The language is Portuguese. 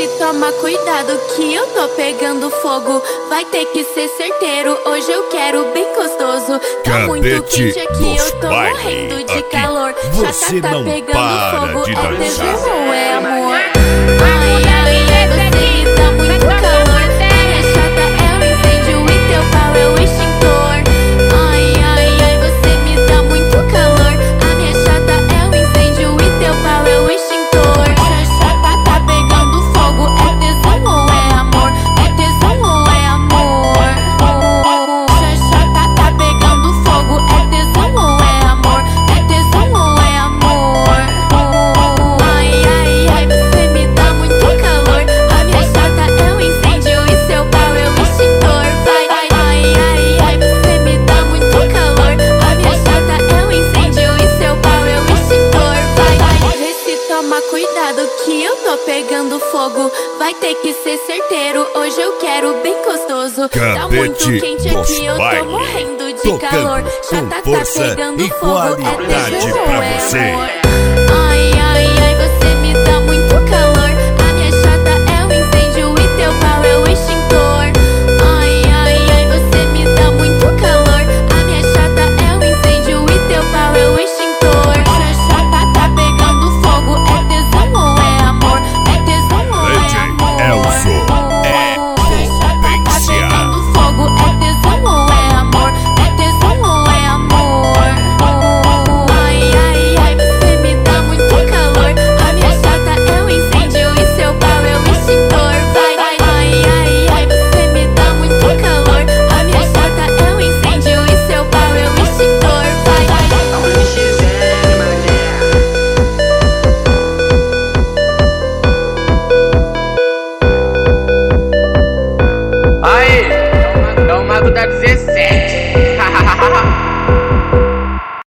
se toma cuidado que eu tô pegando fogo. Vai ter que ser certeiro, hoje eu quero bem gostoso. Tá muito quente aqui, eu tô morrendo de calor. Você Chata tá não pegando para fogo, de é dançar. tesão ou é amor? Ai, ai, ai, você me dá muito calor. Minha chata é o incêndio e teu pau é o extintor. Ai, ai, ai, você me dá muito calor. A minha chata é o incêndio e teu pau é o extintor. Chata tá pegando fogo, é tesão ou é amor? É tesão ou é amor? Chata tá pegando fogo, é tesão ou é amor? É tesão ou é amor? Ai, ai, ai, você me dá muito calor. A minha chata é o incêndio e seu pau é o extintor. Vai, ai, ai, ai, ai, você me dá muito calor. A minha chata é o incêndio e seu pau é o extintor. Vai, vê se toma cuidado que eu tô pegando fogo. Vai ter que ser certeiro, hoje eu quero bem gostoso. Tá muito quente aqui, eu tô morrendo de calor. Chata tá pegando fogo, é tesão ou é amor? Ai, ai, ai, você me dá muito calor. A minha chata é o incêndio e teu pau é o extintor. Ai, ai, ai, você me dá muito calor. A minha chata é o incêndio e teu pau é o extintor. Chata tá pegando fogo, é tesão ou é amor? É tesão ou é amor? Elzo, Chata tá pegando fogo, é tesão ou é amor? É tesão ou é amor? Ai, ai, ai, você me dá muito calor. A minha chata é o incêndio e seu pau é o extintor. Vai, ai, ai, ai, ai, você me dá muito calor. A minha chata é o incêndio e seu pau é o extintor. Vai, Aí, é o Mago da 17.